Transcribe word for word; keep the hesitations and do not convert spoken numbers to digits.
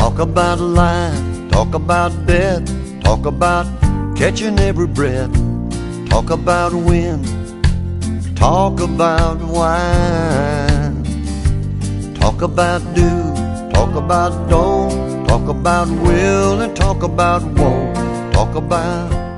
Talk about life, talk about death, talk about catching every breath. Talk about wind, talk about wine. Talk about do, talk about don't. Talk about will and talk about won't. Talk about